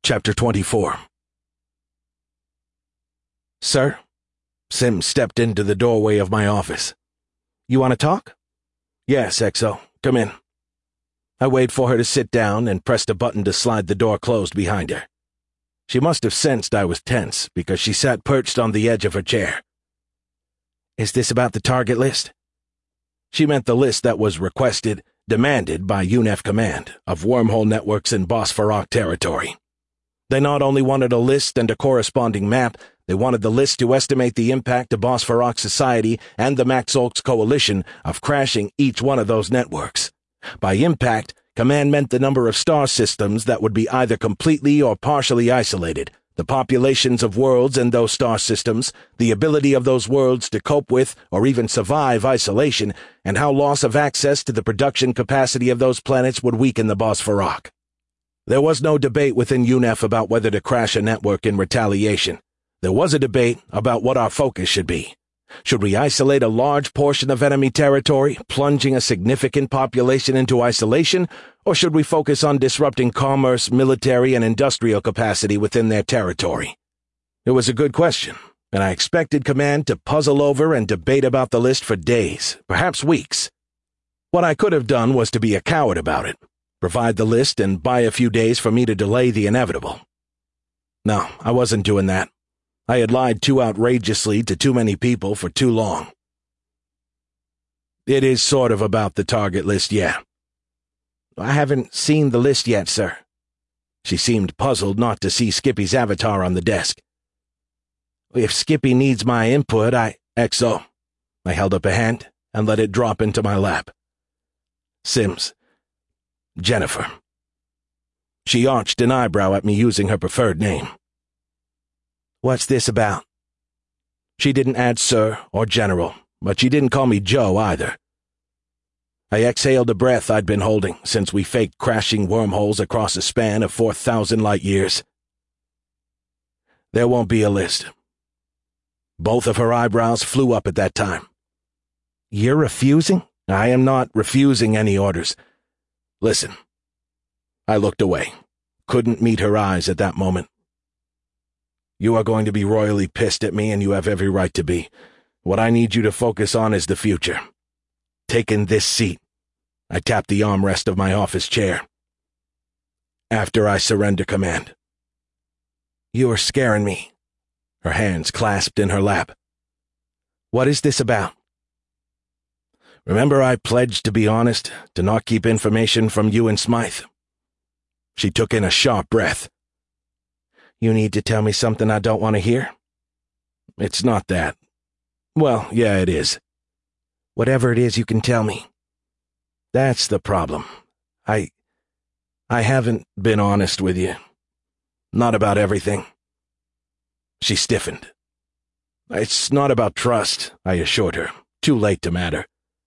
Chapter 24. "Sir?" Sims stepped into the doorway of my office. "You want to talk?" "Yes, XO. Come in." I waited for her to sit down and pressed a button to slide the door closed behind her. She must have sensed I was tense because she sat perched on the edge of her chair. "Is this about the target list?" She meant the list that was demanded by UNEF Command of wormhole networks in Bosphorok territory. They not only wanted a list and a corresponding map, they wanted the list to estimate the impact to Bosphorok society and the Maxolks Coalition of crashing each one of those networks. By impact, Command meant the number of star systems that would be either completely or partially isolated, the populations of worlds in those star systems, the ability of those worlds to cope with or even survive isolation, and how loss of access to the production capacity of those planets would weaken the Bosphorok. There was no debate within UNEF about whether to crash a network in retaliation. There was a debate about what our focus should be. Should we isolate a large portion of enemy territory, plunging a significant population into isolation, or should we focus on disrupting commerce, military, and industrial capacity within their territory? It was a good question, and I expected Command to puzzle over and debate about the list for days, perhaps weeks. What I could have done was to be a coward about it. Provide the list and buy a few days for me to delay the inevitable. No, I wasn't doing that. I had lied too outrageously to too many people for too long. "It is sort of about the target list, yeah." "I haven't seen the list yet, sir." She seemed puzzled not to see Skippy's avatar on the desk. "If Skippy needs my input, XO. I held up a hand and let it drop into my lap. "Sims. Jennifer." She arched an eyebrow at me using her preferred name. "What's this about?" She didn't add sir or general, but she didn't call me Joe either. I exhaled a breath I'd been holding since we faked crashing wormholes across a span of 4,000 light years. "There won't be a list." Both of her eyebrows flew up at that time. "You're refusing?" "I am not refusing any orders. Listen." I looked away. Couldn't meet her eyes at that moment. "You are going to be royally pissed at me, and you have every right to be. What I need you to focus on is the future. Take in this seat." I tapped the armrest of my office chair. "After I surrender command." "You are scaring me." Her hands clasped in her lap. "What is this about?" "Remember I pledged to be honest, to not keep information from you and Smythe?" She took in a sharp breath. "You need to tell me something I don't want to hear?" "It's not that. Well, yeah, it is." "Whatever it is, you can tell me." "That's the problem. I haven't been honest with you. Not about everything." She stiffened. "It's not about trust," I assured her, too late to matter.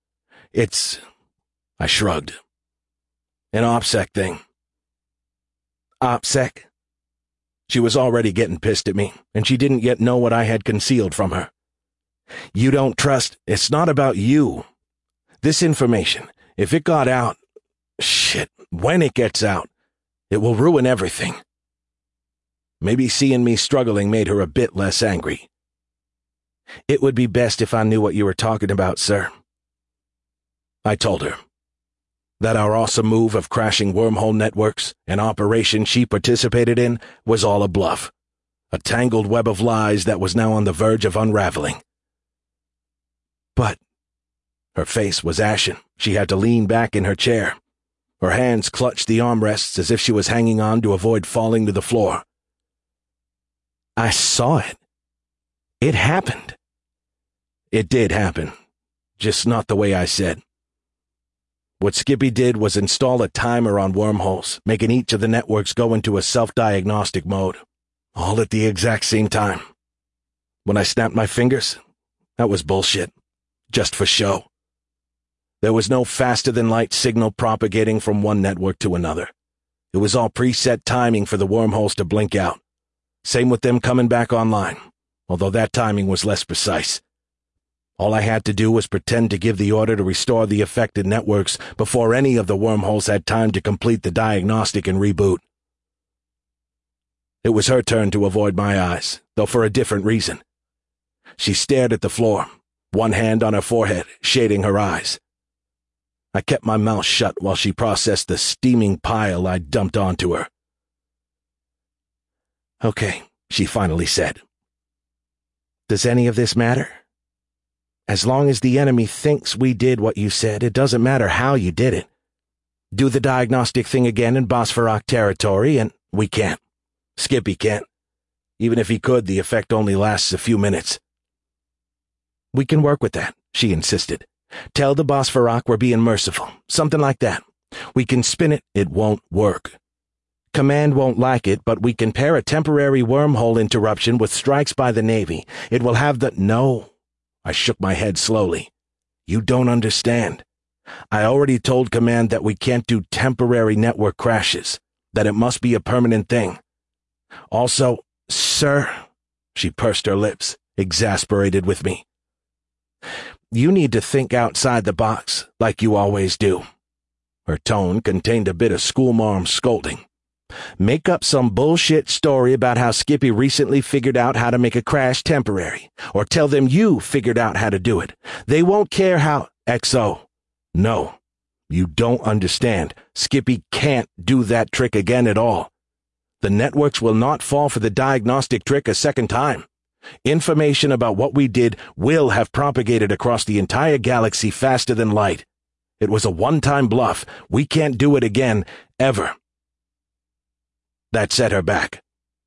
I shrugged. "An OPSEC thing." "OPSEC?" She was already getting pissed at me, and she didn't yet know what I had concealed from her. "You don't trust. It's not about you. This information, if it got out, when it gets out, it will ruin everything." Maybe seeing me struggling made her a bit less angry. "It would be best if I knew what you were talking about, sir." I told her that our awesome move of crashing wormhole networks, an operation she participated in, was all a bluff, a tangled web of lies that was now on the verge of unraveling. "But—" Her face was ashen. She had to lean back in her chair. Her hands clutched the armrests as if she was hanging on to avoid falling to the floor. "I saw it. It happened." "It did happen, just not the way I said. What Skippy did was install a timer on wormholes, making each of the networks go into a self-diagnostic mode, all at the exact same time. When I snapped my fingers, that was bullshit, just for show. There was no faster-than-light signal propagating from one network to another. It was all preset timing for the wormholes to blink out. Same with them coming back online, although that timing was less precise. All I had to do was pretend to give the order to restore the affected networks before any of the wormholes had time to complete the diagnostic and reboot. It was her turn to avoid my eyes, though for a different reason. She stared at the floor, one hand on her forehead, shading her eyes. I kept my mouth shut while she processed the steaming pile I dumped onto her. "Okay," she finally said. "Does any of this matter? As long as the enemy thinks we did what you said, it doesn't matter how you did it. Do the diagnostic thing again in Bosphorok territory, and we can't. Skippy can't. Even if he could, the effect only lasts a few minutes." "We can work with that," she insisted. "Tell the Bosphorok we're being merciful. Something like that. We can spin it. It won't work. Command won't like it, but we can pair a temporary wormhole interruption with strikes by the Navy. It will have the— No. I shook my head slowly. You don't understand. I already told Command that we can't do temporary network crashes, that it must be a permanent thing. Also, sir, she pursed her lips, exasperated with me. You need to think outside the box, like you always do. Her tone contained a bit of schoolmarm scolding. Make up some bullshit story about how Skippy recently figured out how to make a crash temporary, or tell them you figured out how to do it. They won't care how— XO. No, you don't understand. Skippy can't do that trick again at all. The networks will not fall for the diagnostic trick a second time. Information about what we did will have propagated across the entire galaxy faster than light. It was a one-time bluff. We can't do it again, ever. That set her back.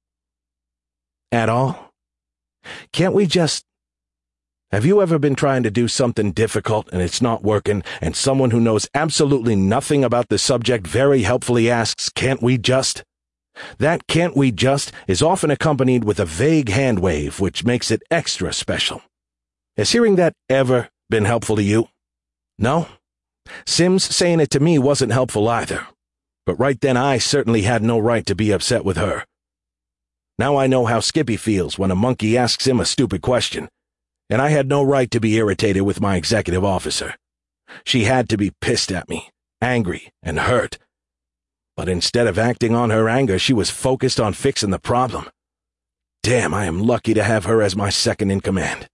At all? Can't we just— Have you ever been trying to do something difficult and it's not working, and someone who knows absolutely nothing about the subject very helpfully asks, can't we just? That "can't we just" is often accompanied with a vague hand wave, which makes it extra special. Has hearing that ever been helpful to you? No? Sims saying it to me wasn't helpful either. But right then I certainly had no right to be upset with her. Now I know how Skippy feels when a monkey asks him a stupid question, and I had no right to be irritated with my executive officer. She had to be pissed at me, angry, and hurt. But instead of acting on her anger, she was focused on fixing the problem. Damn, I am lucky to have her as my second in command.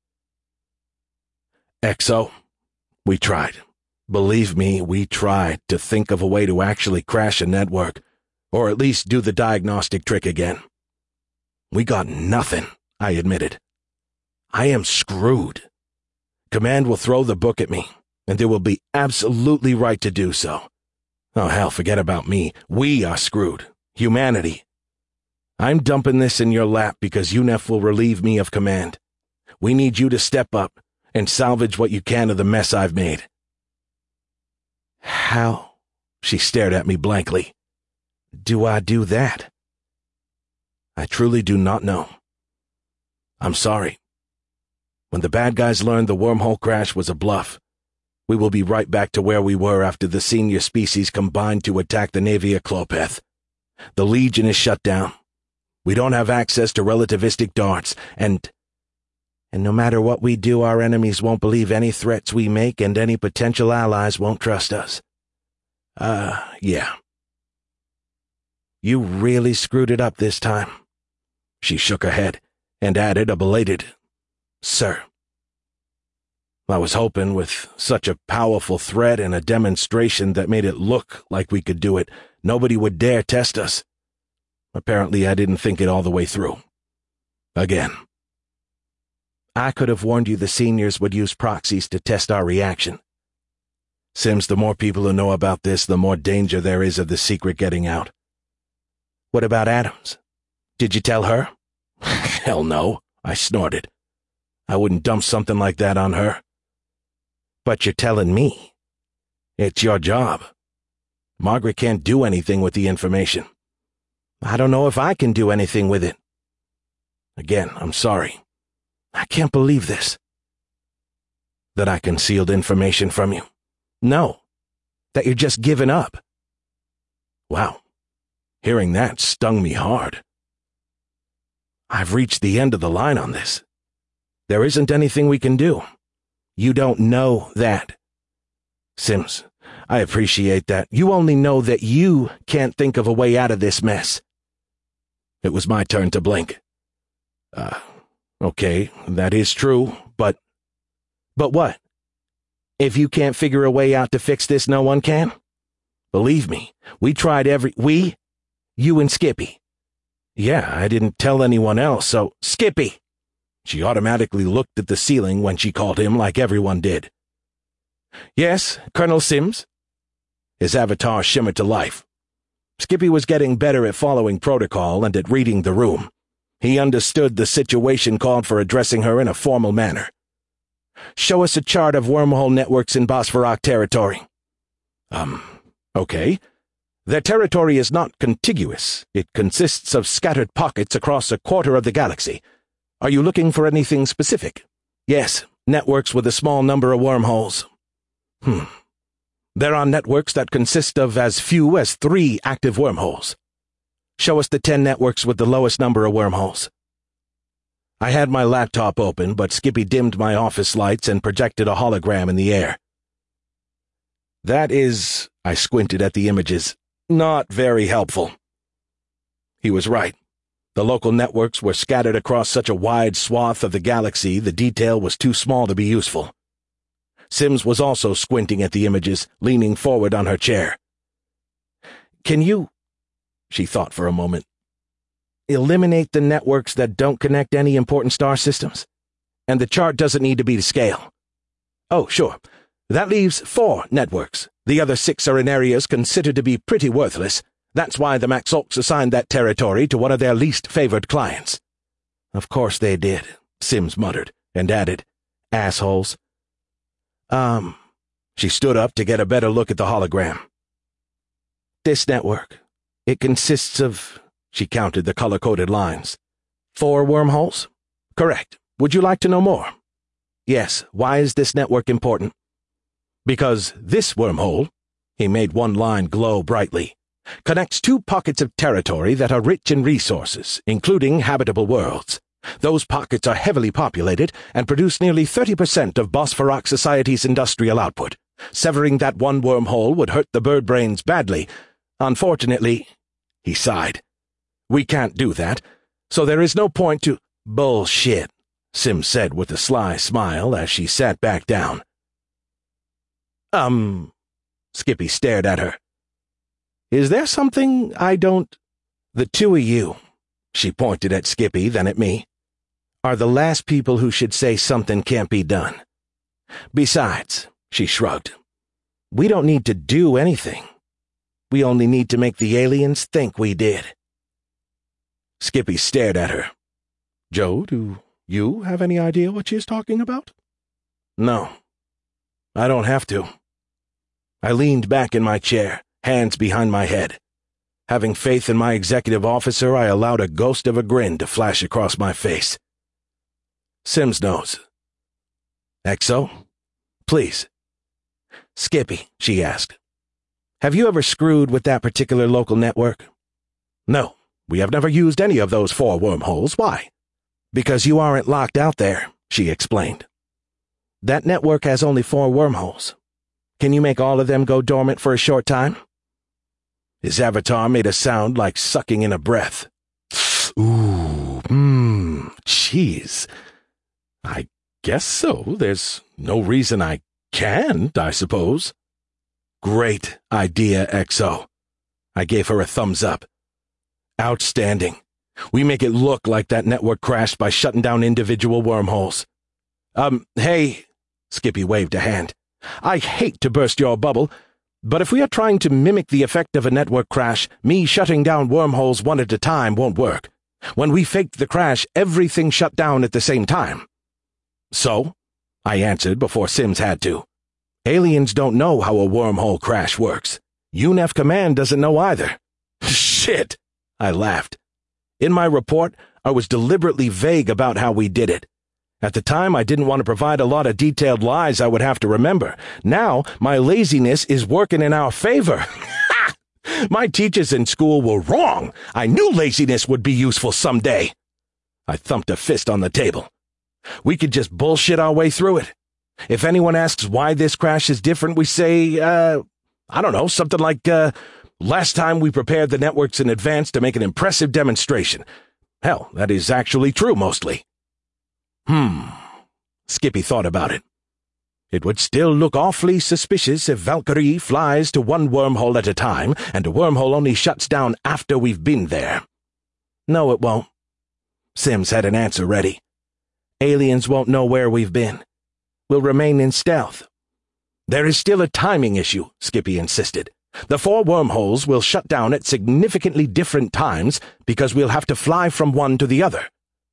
XO, we tried. Believe me, we tried to think of a way to actually crash a network, or at least do the diagnostic trick again. We got nothing, I admitted. I am screwed. Command will throw the book at me, and they will be absolutely right to do so. Oh, hell, forget about me. We are screwed. Humanity. I'm dumping this in your lap because UNEF will relieve me of command. We need you to step up and salvage what you can of the mess I've made. How? She stared at me blankly. Do I do that? I truly do not know. I'm sorry. When the bad guys learned the wormhole crash was a bluff, we will be right back to where we were after the senior species combined to attack the Navia Klopeth. The Legion is shut down. We don't have access to relativistic darts, and no matter what we do, our enemies won't believe any threats we make, and any potential allies won't trust us. Yeah. You really screwed it up this time. She shook her head and added a belated, "Sir." I was hoping with such a powerful threat and a demonstration that made it look like we could do it, nobody would dare test us. Apparently I didn't think it all the way through. Again. I could have warned you the seniors would use proxies to test our reaction. Sims, the more people who know about this, the more danger there is of the secret getting out. What about Adams? Did you tell her? Hell no, I snorted. I wouldn't dump something like that on her. But you're telling me. It's your job. Margaret can't do anything with the information. I don't know if I can do anything with it. Again, I'm sorry. I can't believe this. That I concealed information from you. No. That you're just giving up. Wow. Hearing that stung me hard. I've reached the end of the line on this. There isn't anything we can do. You don't know that. Sims, I appreciate that. You only know that you can't think of a way out of this mess. It was my turn to blink. Okay, that is true, but... But what? If you can't figure a way out to fix this, no one can? Believe me, we tried We? You and Skippy. Yeah, I didn't tell anyone else, so... Skippy! She automatically looked at the ceiling when she called him like everyone did. Yes, Colonel Sims? His avatar shimmered to life. Skippy was getting better at following protocol and at reading the room. He understood the situation called for addressing her in a formal manner. Show us a chart of wormhole networks in Bosphorok territory. Okay. Their territory is not contiguous. It consists of scattered pockets across a quarter of the galaxy. Are you looking for anything specific? Yes, networks with a small number of wormholes. There are networks that consist of as few as 3 active wormholes. Show us the 10 networks with the lowest number of wormholes. I had my laptop open, but Skippy dimmed my office lights and projected a hologram in the air. That is, I squinted at the images, not very helpful. He was right. The local networks were scattered across such a wide swath of the galaxy the detail was too small to be useful. Sims was also squinting at the images, leaning forward on her chair. Can you... She thought for a moment. Eliminate the networks that don't connect any important star systems? And the chart doesn't need to be to scale. Oh, sure. That leaves 4 networks. The other 6 are in areas considered to be pretty worthless. That's why the Maxolks assigned that territory to one of their least favored clients. Of course they did, Sims muttered, and added, assholes. She stood up to get a better look at the hologram. This network, it consists of... She counted the color-coded lines. 4 wormholes? Correct. Would you like to know more? Yes. Why is this network important? Because this wormhole, he made one line glow brightly, connects 2 pockets of territory that are rich in resources, including habitable worlds. Those pockets are heavily populated and produce nearly 30% of Bosphorok society's industrial output. Severing that one wormhole would hurt the bird brains badly. Unfortunately, he sighed. We can't do that, so there is no point to— Bullshit, Sims said with a sly smile as she sat back down. Skippy stared at her. Is there something I don't— The 2 of you, she pointed at Skippy, then at me, are the last people who should say something can't be done. Besides, she shrugged, we don't need to do anything. We only need to make the aliens think we did. Skippy stared at her. Joe, do you have any idea what she's talking about? No, I don't have to. I leaned back in my chair, hands behind my head. Having faith in my executive officer, I allowed a ghost of a grin to flash across my face. Sims knows. Exo? Please. Skippy, she asked. Have you ever screwed with that particular local network? No, we have never used any of those 4 wormholes. Why? Because you aren't locked out there, she explained. That network has only 4 wormholes. Can you make all of them go dormant for a short time? His avatar made a sound like sucking in a breath. Ooh, jeez. I guess so. There's no reason I can't, I suppose. Great idea, Exo. I gave her a thumbs up. Outstanding. We make it look like that network crashed by shutting down individual wormholes. Hey, Skippy waved a hand. I hate to burst your bubble, but if we are trying to mimic the effect of a network crash, me shutting down wormholes one at a time won't work. When we faked the crash, everything shut down at the same time. So? I answered before Sims had to. Aliens don't know how a wormhole crash works. UNEF Command doesn't know either. Shit! I laughed. In my report, I was deliberately vague about how we did it. At the time, I didn't want to provide a lot of detailed lies I would have to remember. Now, my laziness is working in our favor. My teachers in school were wrong. I knew laziness would be useful someday. I thumped a fist on the table. We could just bullshit our way through it. If anyone asks why this crash is different, we say, I don't know, something like, Last time we prepared the networks in advance to make an impressive demonstration. Hell, that is actually true mostly. Skippy thought about it. It would still look awfully suspicious if Valkyrie flies to one wormhole at a time, and a wormhole only shuts down after we've been there. No, it won't. Sims had an answer ready. Aliens won't know where we've been. We'll remain in stealth. There is still a timing issue, Skippy insisted. The 4 wormholes will shut down at significantly different times because we'll have to fly from one to the other.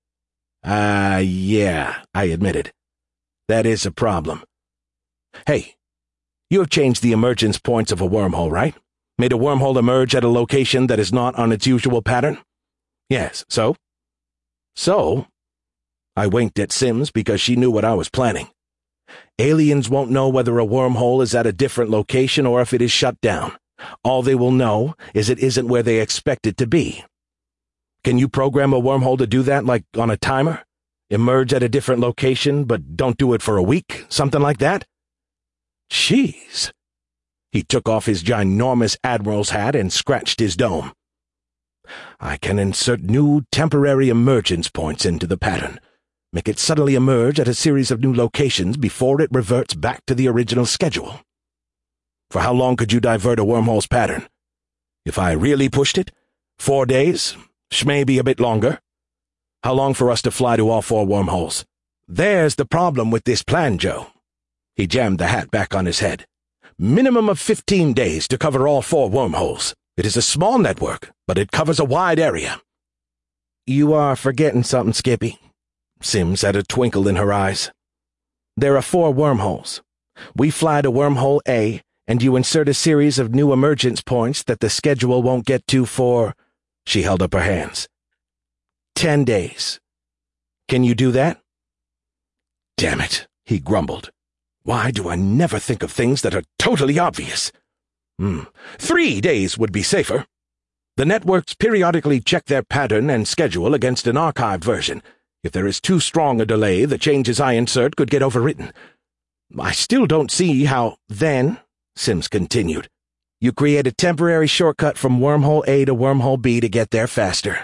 Yeah, I admitted. That is a problem. Hey, you have changed the emergence points of a wormhole, right? Made a wormhole emerge at a location that is not on its usual pattern? Yes, so? So? I winked at Sims because she knew what I was planning. Aliens won't know whether a wormhole is at a different location or if it is shut down. All they will know is it isn't where they expect it to be. Can you program a wormhole to do that, like on a timer? Emerge at a different location, but don't do it for a week? Something like that? Jeez. He took off his ginormous admiral's hat and scratched his dome. I can insert new temporary emergence points into the pattern. Make it suddenly emerge at a series of new locations before it reverts back to the original schedule. For how long could you divert a wormhole's pattern? If I really pushed it? 4 days? Maybe a bit longer? How long for us to fly to all 4 wormholes? There's the problem with this plan, Joe. He jammed the hat back on his head. Minimum of 15 days to cover all 4 wormholes. It is a small network, but it covers a wide area. You are forgetting something, Skippy. Sims had a twinkle in her eyes. There are 4 wormholes. We fly to wormhole A, and you insert a series of new emergence points that the schedule won't get to for... She held up her hands. 10 days. Can you do that? Damn it, he grumbled. Why do I never think of things that are totally obvious? 3 days would be safer. The networks periodically check their pattern and schedule against an archived version. If there is too strong a delay, the changes I insert could get overwritten. I still don't see how... Then, Sims continued, you create a temporary shortcut from wormhole A to wormhole B to get there faster.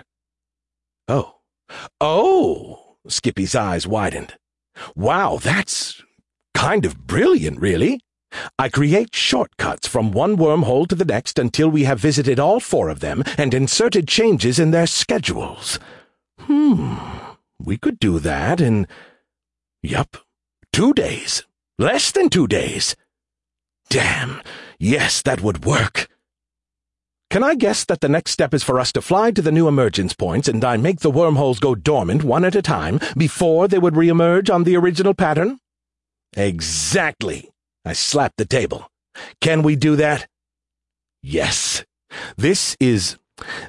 Oh, Skippy's eyes widened. Wow, that's kind of brilliant, really. I create shortcuts from one wormhole to the next until we have visited all 4 of them and inserted changes in their schedules. We could do that in... Yup, 2 days. Less than 2 days. Damn, yes, that would work. Can I guess that the next step is for us to fly to the new emergence points and I make the wormholes go dormant one at a time before they would reemerge on the original pattern? Exactly. I slapped the table. Can we do that? Yes. This is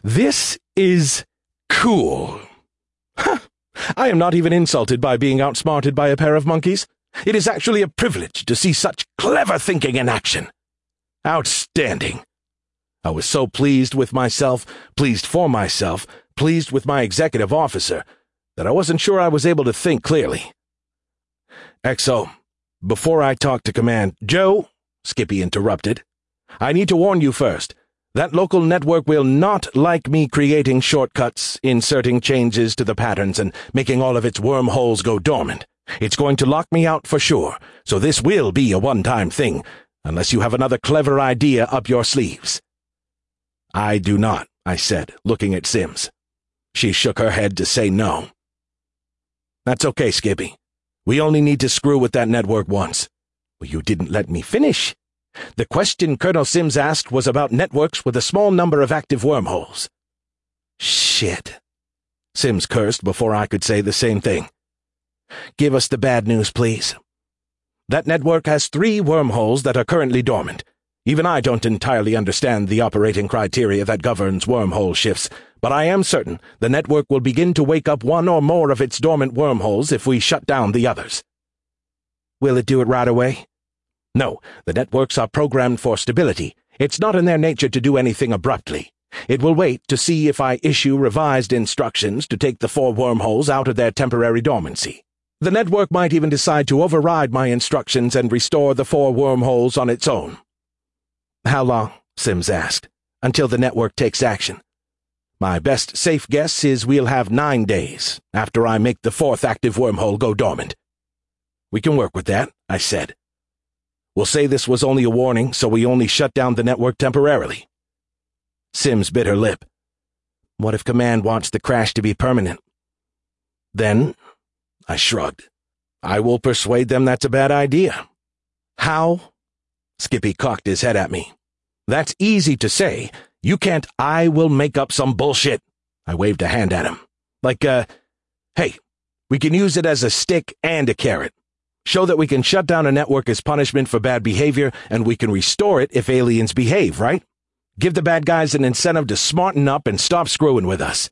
cool. I am not even insulted by being outsmarted by a pair of monkeys. It is actually a privilege to see such clever thinking in action. Outstanding. I was so pleased with myself, pleased for myself, pleased with my executive officer, that I wasn't sure I was able to think clearly. XO, before I talk to Command... Joe, Skippy interrupted. I need to warn you first. That local network will not like me creating shortcuts, inserting changes to the patterns, and making all of its wormholes go dormant. It's going to lock me out for sure, so this will be a one-time thing, unless you have another clever idea up your sleeves. I do not, I said, looking at Sims. She shook her head to say no. That's okay, Skippy. We only need to screw with that network once. Well, you didn't let me finish. The question Colonel Sims asked was about networks with a small number of active wormholes. Shit. Sims cursed before I could say the same thing. Give us the bad news, please. That network has 3 wormholes that are currently dormant. Even I don't entirely understand the operating criteria that governs wormhole shifts, but I am certain the network will begin to wake up one or more of its dormant wormholes if we shut down the others. Will it do it right away? No, the networks are programmed for stability. It's not in their nature to do anything abruptly. It will wait to see if I issue revised instructions to take the 4 wormholes out of their temporary dormancy. The network might even decide to override my instructions and restore the 4 wormholes on its own. How long? Sims asked. until the network takes action. My best safe guess is we'll have 9 days after I make the 4th active wormhole go dormant. We can work with that, I said. We'll say this was only a warning, so we only shut down the network temporarily. Sims bit her lip. What if Command wants the crash to be permanent? Then, I shrugged. I will persuade them that's a bad idea. How? Skippy cocked his head at me. That's easy to say. You can't. I will make up some bullshit. I waved a hand at him. Like, hey, we can use it as a stick and a carrot. Show that we can shut down a network as punishment for bad behavior, and we can restore it if aliens behave, right? Give the bad guys an incentive to smarten up and stop screwing with us.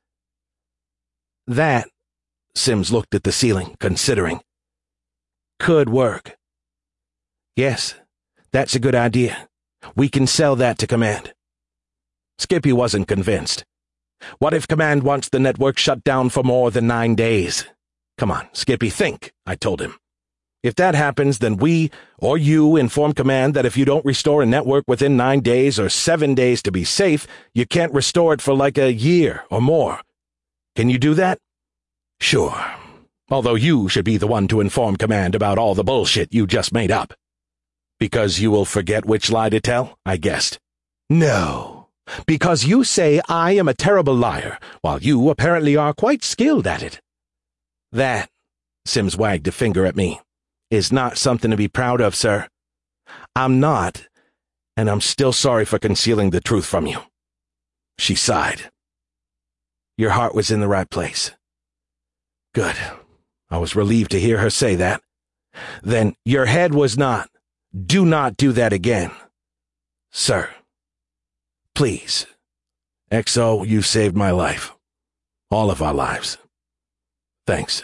That, Sims looked at the ceiling, considering. Could work. Yes, that's a good idea. We can sell that to Command. Skippy wasn't convinced. What if Command wants the network shut down for more than 9 days? Come on, Skippy, think, I told him. If that happens, then we, or you, inform Command that if you don't restore a network within 9 days or 7 days to be safe, you can't restore it for like a year or more. Can you do that? Sure. Although you should be the one to inform Command about all the bullshit you just made up. Because you will forget which lie to tell, I guessed. No. Because you say I am a terrible liar, while you apparently are quite skilled at it. That, Sims wagged a finger at me, is not something to be proud of, sir. I'm not, and I'm still sorry for concealing the truth from you. She sighed. Your heart was in the right place. Good. I was relieved to hear her say that. Then your head was not. Do not do that again. Sir. Please. XO, you saved my life. All of our lives. Thanks.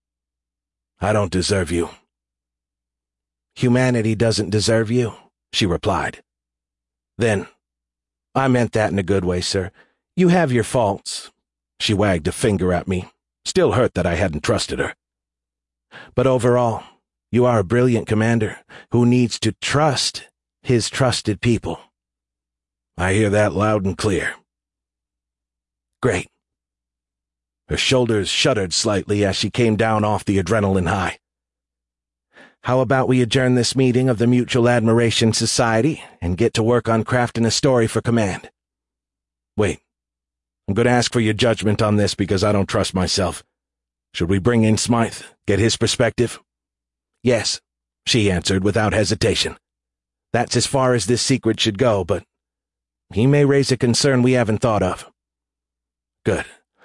I don't deserve you. Humanity doesn't deserve you, she replied. Then, I meant that in a good way, sir. You have your faults. She wagged a finger at me, still hurt that I hadn't trusted her. But overall, you are a brilliant commander who needs to trust his trusted people. I hear that loud and clear. Great. Her shoulders shuddered slightly as she came down off the adrenaline high. How about we adjourn this meeting of the Mutual Admiration Society and get to work on crafting a story for Command? Wait. I'm going to ask for your judgment on this because I don't trust myself. Should we bring in Smythe, get his perspective? Yes, she answered without hesitation. That's as far as this secret should go, but he may raise a concern we haven't thought of. Good.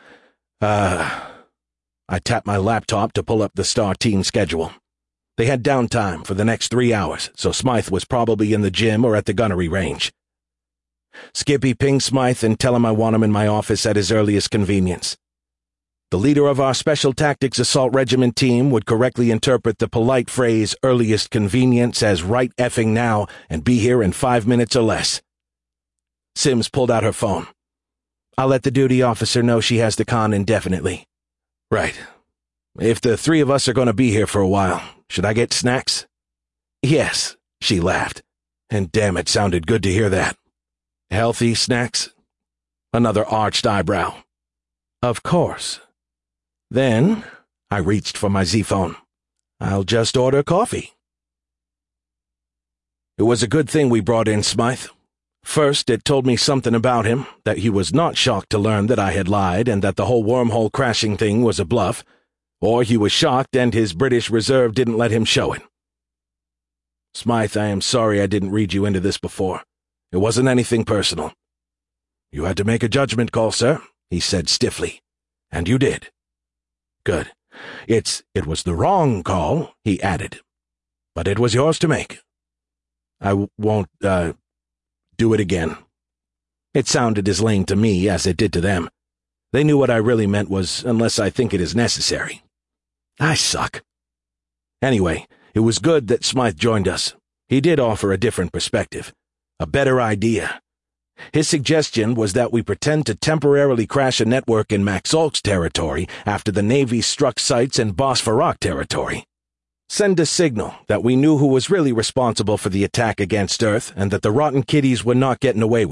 I tapped my laptop to pull up the Star team schedule. They had downtime for the next 3 hours, so Smythe was probably in the gym or at the gunnery range. Skippy, ping Smythe and tell him I want him in my office at his earliest convenience. The leader of our Special Tactics Assault Regiment team would correctly interpret the polite phrase earliest convenience as right effing now and be here in 5 minutes or less. Sims pulled out her phone. I'll let the duty officer know she has the con indefinitely. Right. If the 3 of us are going to be here for a while, should I get snacks? Yes, she laughed. And damn, it sounded good to hear that. Healthy snacks? Another arched eyebrow. Of course. Then, I reached for my Z-phone. I'll just order coffee. It was a good thing we brought in Smythe. First, it told me something about him, that he was not shocked to learn that I had lied and that the whole wormhole crashing thing was a bluff, or he was shocked and his British Reserve didn't let him show it. Smythe, I am sorry I didn't read you into this before. It wasn't anything personal. You had to make a judgment call, sir, he said stiffly. And you did. Good. It was the wrong call, he added. But it was yours to make. I won't, do it again. It sounded as lame to me as it did to them. They knew what I really meant was, unless I think it is necessary. I suck. Anyway, it was good that Smythe joined us. He did offer a different perspective. A better idea. His suggestion was that we pretend to temporarily crash a network in Maxolk's territory after the Navy struck sites in Bosphorok territory. Send a signal that we knew who was really responsible for the attack against Earth and that the rotten kiddies were not getting away with it.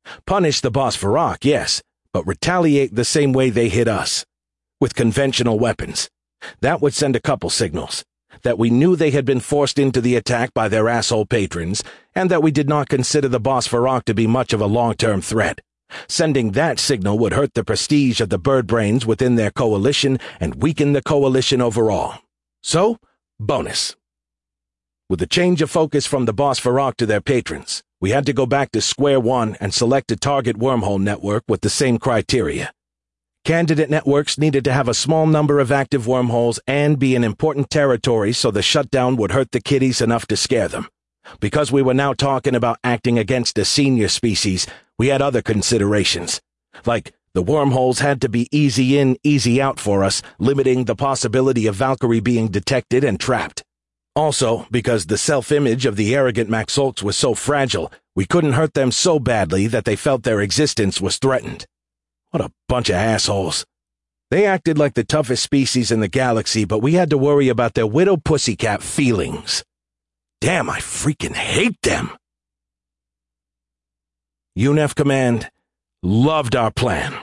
Punish the Bosphorok, yes, but retaliate the same way they hit us, with conventional weapons. That would send a couple signals. That we knew they had been forced into the attack by their asshole patrons, and that we did not consider the Bosphorok to be much of a long-term threat. Sending that signal would hurt the prestige of the bird brains within their coalition and weaken the coalition overall. So, bonus. With the change of focus from the Bosphorok to their patrons, we had to go back to square one and select a target wormhole network with the same criteria. Candidate networks needed to have a small number of active wormholes and be in important territory so the shutdown would hurt the kiddies enough to scare them. Because we were now talking about acting against a senior species, we had other considerations. Like, the wormholes had to be easy in, easy out for us, limiting the possibility of Valkyrie being detected and trapped. Also, because the self-image of the arrogant Maxolks was so fragile, we couldn't hurt them so badly that they felt their existence was threatened. What a bunch of assholes. They acted like the toughest species in the galaxy, but we had to worry about their widow pussycat feelings. Damn, I freaking hate them. UNEF Command loved our plan.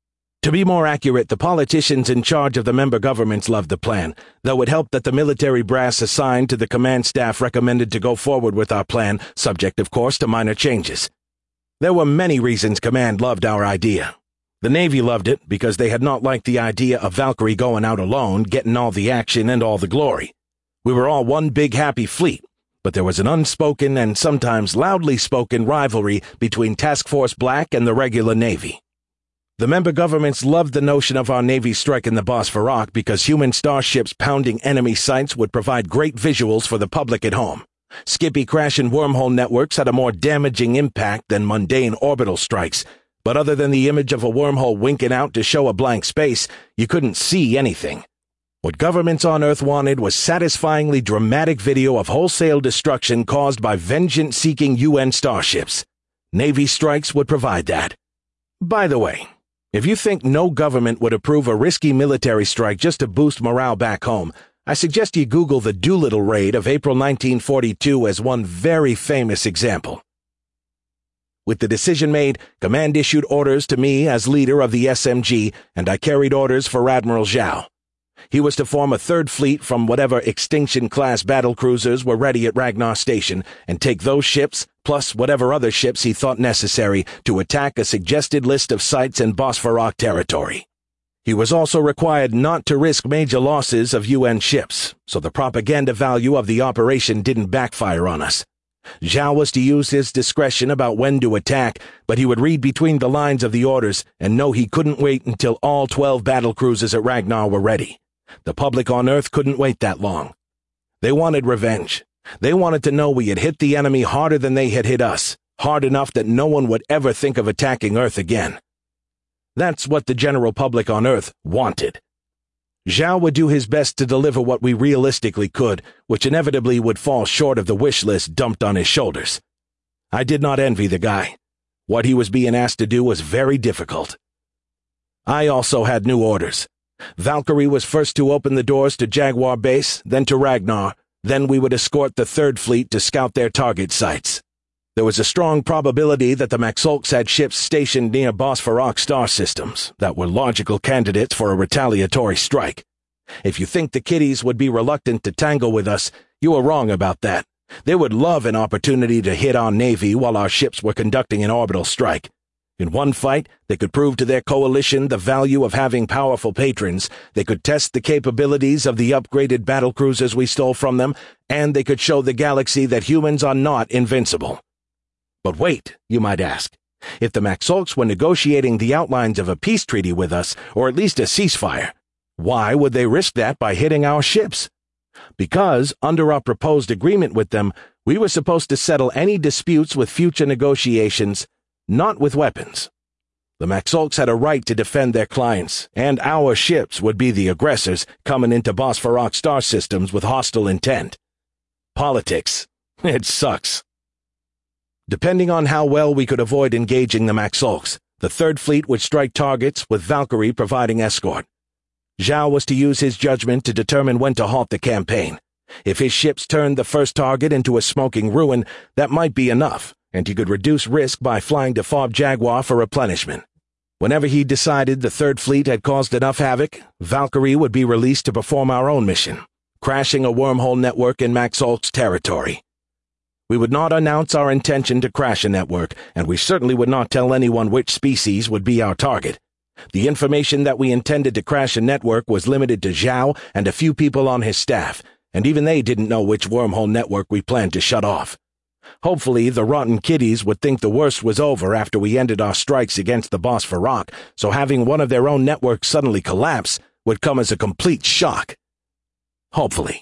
To be more accurate, the politicians in charge of the member governments loved the plan, though it helped that the military brass assigned to the command staff recommended to go forward with our plan, subject, of course, to minor changes. There were many reasons Command loved our idea. The Navy loved it because they had not liked the idea of Valkyrie going out alone, getting all the action and all the glory. We were all one big happy fleet, but there was an unspoken and sometimes loudly spoken rivalry between Task Force Black and the regular Navy. The member governments loved the notion of our Navy striking the Bosphorok because human starships pounding enemy sites would provide great visuals for the public at home. Skippy crashing wormhole networks had a more damaging impact than mundane orbital strikes, but other than the image of a wormhole winking out to show a blank space, you couldn't see anything. What governments on Earth wanted was satisfyingly dramatic video of wholesale destruction caused by vengeance-seeking UN starships. Navy strikes would provide that. By the way, if you think no government would approve a risky military strike just to boost morale back home, I suggest you Google the Doolittle raid of April 1942 as one very famous example. With the decision made, Command issued orders to me as leader of the SMG, and I carried orders for Admiral Zhao. He was to form a third fleet from whatever Extinction-class battlecruisers were ready at Ragnar Station and take those ships, plus whatever other ships he thought necessary, to attack a suggested list of sites in Bosphorok territory. He was also required not to risk major losses of UN ships, so the propaganda value of the operation didn't backfire on us. Zhao was to use his discretion about when to attack, but he would read between the lines of the orders and know he couldn't wait until all 12 battlecruisers at Ragnar were ready. The public on Earth couldn't wait that long. They wanted revenge. They wanted to know we had hit the enemy harder than they had hit us, hard enough that no one would ever think of attacking Earth again. That's what the general public on Earth wanted. Zhao would do his best to deliver what we realistically could, which inevitably would fall short of the wish list dumped on his shoulders. I did not envy the guy. What he was being asked to do was very difficult. I also had new orders. Valkyrie was first to open the doors to Jaguar Base, then to Ragnar, then we would escort the third fleet to scout their target sites. There was a strong probability that the Maxolks had ships stationed near Bosphorok star systems that were logical candidates for a retaliatory strike. If you think the kiddies would be reluctant to tangle with us, you are wrong about that. They would love an opportunity to hit our Navy while our ships were conducting an orbital strike. In one fight, they could prove to their coalition the value of having powerful patrons, they could test the capabilities of the upgraded battlecruisers we stole from them, and they could show the galaxy that humans are not invincible. But wait, you might ask. If the Maxolks were negotiating the outlines of a peace treaty with us, or at least a ceasefire, why would they risk that by hitting our ships? Because, under our proposed agreement with them, we were supposed to settle any disputes with future negotiations, not with weapons. The Maxolks had a right to defend their clients, and our ships would be the aggressors coming into Bosphorok star systems with hostile intent. Politics. It sucks. Depending on how well we could avoid engaging the Maxolks, the third fleet would strike targets with Valkyrie providing escort. Zhao was to use his judgment to determine when to halt the campaign. If his ships turned the first target into a smoking ruin, that might be enough, and he could reduce risk by flying to Fob Jaguar for replenishment. Whenever he decided the Third Fleet had caused enough havoc, Valkyrie would be released to perform our own mission, crashing a wormhole network in Max Holt's territory. We would not announce our intention to crash a network, and we certainly would not tell anyone which species would be our target. The information that we intended to crash a network was limited to Zhao and a few people on his staff, and even they didn't know which wormhole network we planned to shut off. Hopefully, the rotten kiddies would think the worst was over after we ended our strikes against the boss Farak, so having one of their own networks suddenly collapse would come as a complete shock. Hopefully.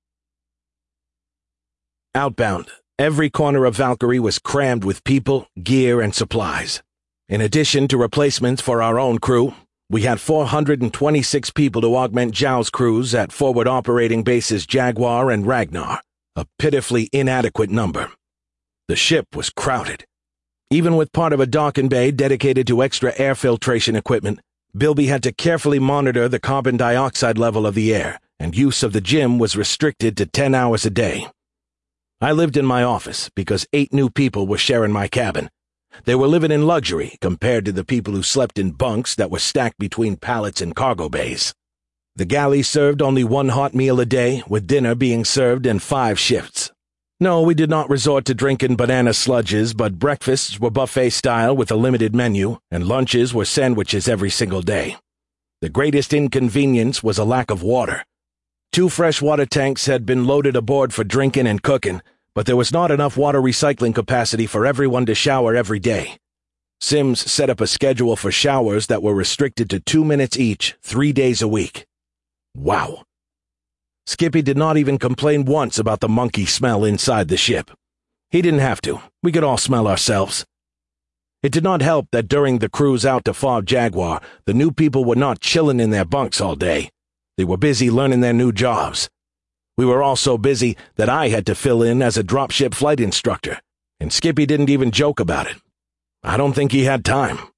Outbound, every corner of Valkyrie was crammed with people, gear, and supplies. In addition to replacements for our own crew, we had 426 people to augment Zhao's crews at forward operating bases Jaguar and Ragnar, a pitifully inadequate number. The ship was crowded. Even with part of a docking bay dedicated to extra air filtration equipment, Bilby had to carefully monitor the carbon dioxide level of the air, and use of the gym was restricted to 10 hours a day. I lived in my office because 8 new people were sharing my cabin. They were living in luxury compared to the people who slept in bunks that were stacked between pallets and cargo bays. The galley served only 1 hot meal a day, with dinner being served in 5 shifts. No, we did not resort to drinking banana sludges, but breakfasts were buffet-style with a limited menu, and lunches were sandwiches every single day. The greatest inconvenience was a lack of water. 2 freshwater tanks had been loaded aboard for drinking and cooking, but there was not enough water recycling capacity for everyone to shower every day. Sims set up a schedule for showers that were restricted to 2 minutes each, 3 days a week. Wow. Skippy did not even complain once about the monkey smell inside the ship. He didn't have to. We could all smell ourselves. It did not help that during the cruise out to Fob Jaguar, the new people were not chilling in their bunks all day. They were busy learning their new jobs. We were all so busy that I had to fill in as a dropship flight instructor, and Skippy didn't even joke about it. I don't think he had time.